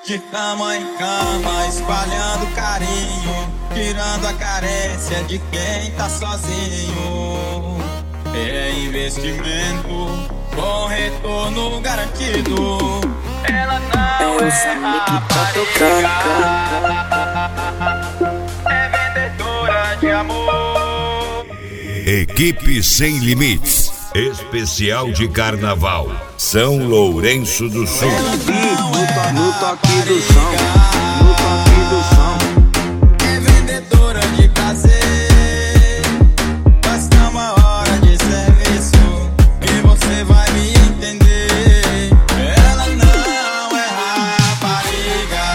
De cama em cama, espalhando carinho, tirando a carência de quem tá sozinho. É investimento com retorno garantido. Ela não é rapariga, é vendedora de amor. Equipe Sem Limites, especial de carnaval, São Lourenço do Sul. No toque do som, no toque do som. É vendedora de prazer, basta uma hora de serviço e você vai me entender. Ela não é rapariga.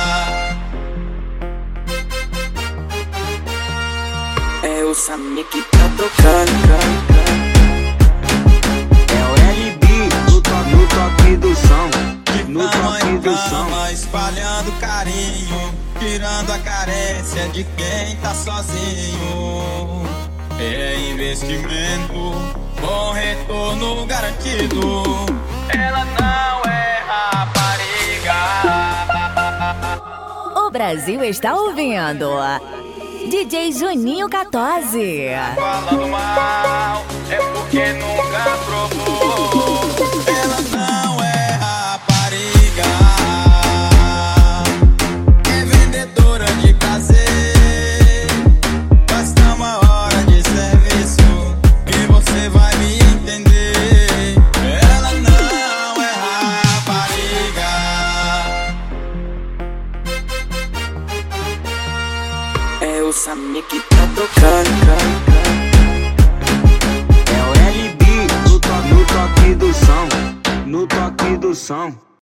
É o Samir que tá tocando. É o LB no toque do som. No toque do som. Espalhando carinho, tirando a carência de quem tá sozinho. É investimento com retorno garantido. Ela não é rapariga. O Brasil está ouvindo DJ Juninho 14. Falando mal é porque nunca provou. Ela não é rapariga, é vendedora de prazer. Basta uma hora de serviço e você vai me entender. Ela não é rapariga. É o Samir que tá tocando. É o LB no toque do som. No toque do som.